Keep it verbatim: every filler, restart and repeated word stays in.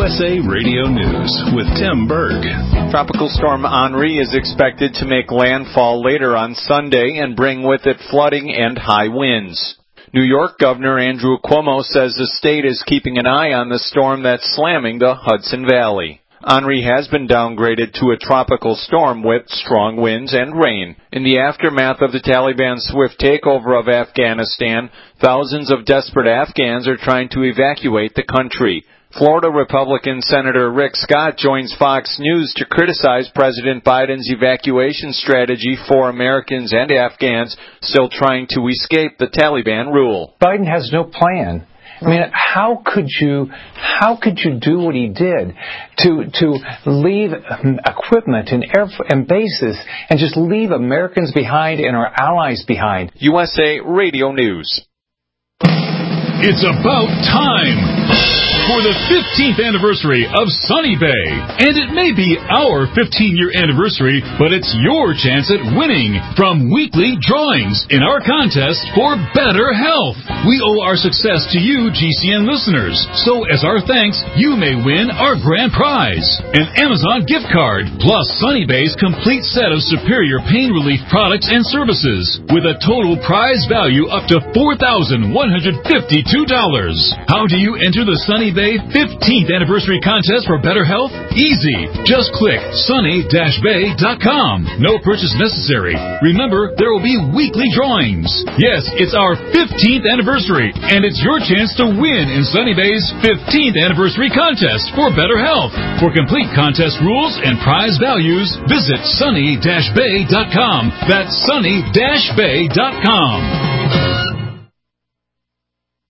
S A Radio News with Tim Berg. Tropical storm Henri is expected to make landfall later on Sunday and bring with it flooding and high winds. New York Governor Andrew Cuomo says the state is keeping an eye on the storm that's slamming the Hudson Valley. Henri has been downgraded to a tropical storm with strong winds and rain. In the aftermath of the Taliban's swift takeover of Afghanistan, thousands of desperate Afghans are trying to evacuate the country. Florida Republican Senator Rick Scott joins Fox News to criticize President Biden's evacuation strategy for Americans and Afghans still trying to escape the Taliban rule. Biden has no plan. I mean, how could you, how could you do what he did to to leave equipment and air and bases and just leave Americans behind and our allies behind? U S A Radio News. It's about time for the fifteenth anniversary of Sunny Bay. And it may be our fifteen-year anniversary, but it's your chance at winning from weekly drawings in our contest for better health. We owe our success to you, G C N listeners. So as our thanks, you may win our grand prize, an Amazon gift card, plus Sunny Bay's complete set of superior pain relief products and services, with a total prize value up to four thousand one hundred fifty-two dollars. How do you enter the Sunny Bay fifteenth Anniversary Contest for Better Health? Easy. Just click sunny dash bay dot com. No purchase necessary. Remember, there will be weekly drawings. Yes, it's our fifteenth anniversary, and it's your chance to win in Sunny Bay's fifteenth Anniversary Contest for Better Health. For complete contest rules and prize values, visit sunny dash bay dot com. That's sunny dash bay dot com.